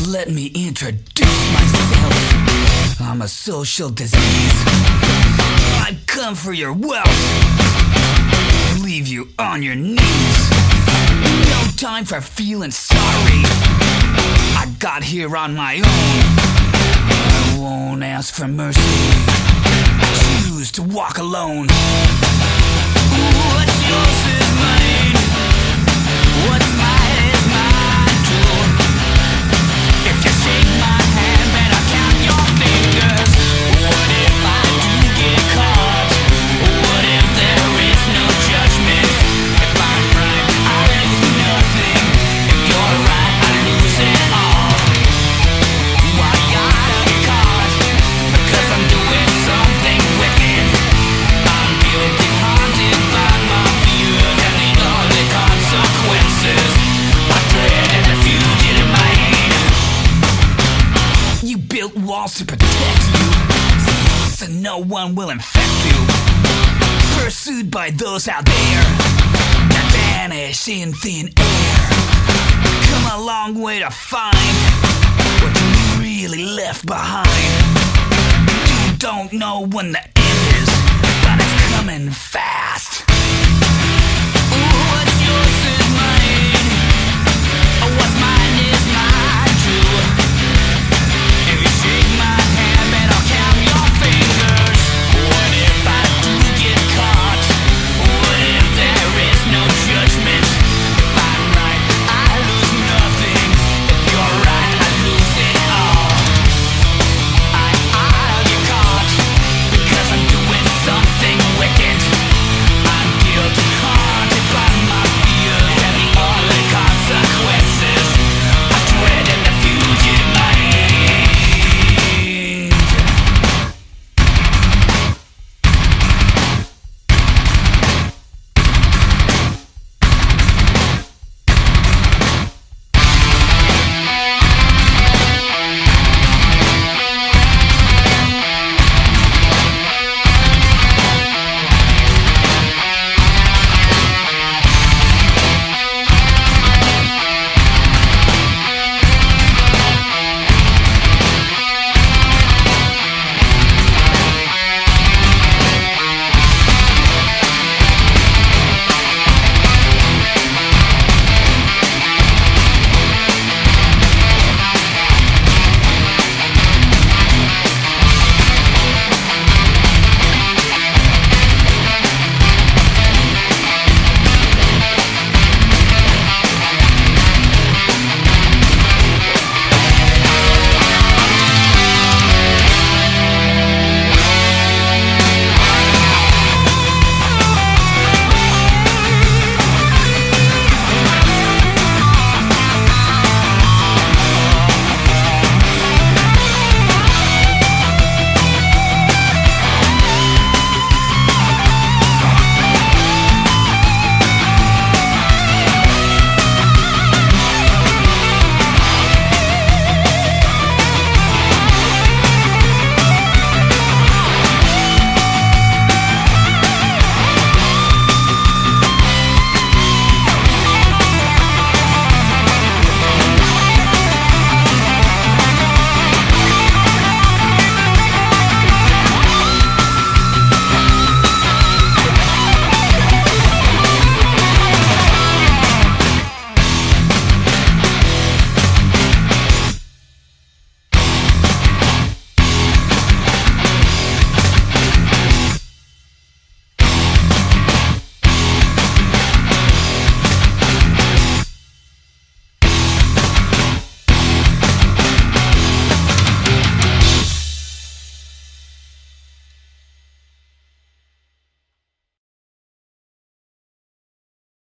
Let me introduce myself. I'm a social disease. I've come for your wealth, leave you on your knees. No time for feeling sorry. I got here on my own. I won't ask for mercy. I choose to walk alone. What's yours is mine. What's mine is mine too. If you shake my hand, better count your fingers. What if I do get caught? What if there is no judgment? If I'm right, I lose nothing. If you're right, I lose it all. Why gotta be caught? Because I'm doing something wicked. I'm guilty, haunted by my fears, and need all the consequences. I dread the future in my head. You built walls to protect you, so no one will infect you. Pursued by those out there that vanish in thin air. Come a long way to find what you really left behind. You don't know when the end is, but it's coming fast.